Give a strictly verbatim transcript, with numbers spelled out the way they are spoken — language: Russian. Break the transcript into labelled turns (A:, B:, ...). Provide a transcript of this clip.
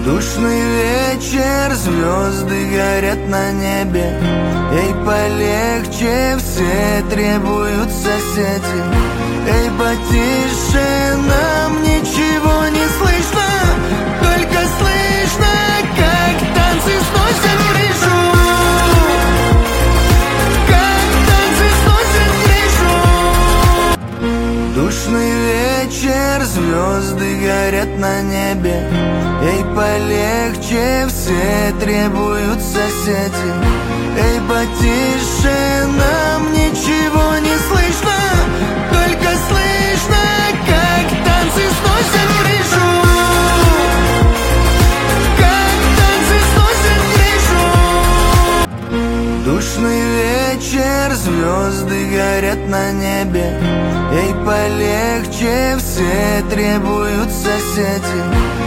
A: Душный вечер, звезды горят на небе. Эй, полегче, все требуют соседи. Эй, потише, нам ничего не слышно, только слышно, как танцы сносят крышу. Как танцы сносят крышу. Душный вечер, звезды горят на небе. Эй, полегче, все требуют соседи. Эй, потише, нам ничего не слышно, только слышно, как танцы сносят крышу. Как танцы сносят крышу. Душный вечер, звезды горят на небе. Эй, полегче, все требуют соседи.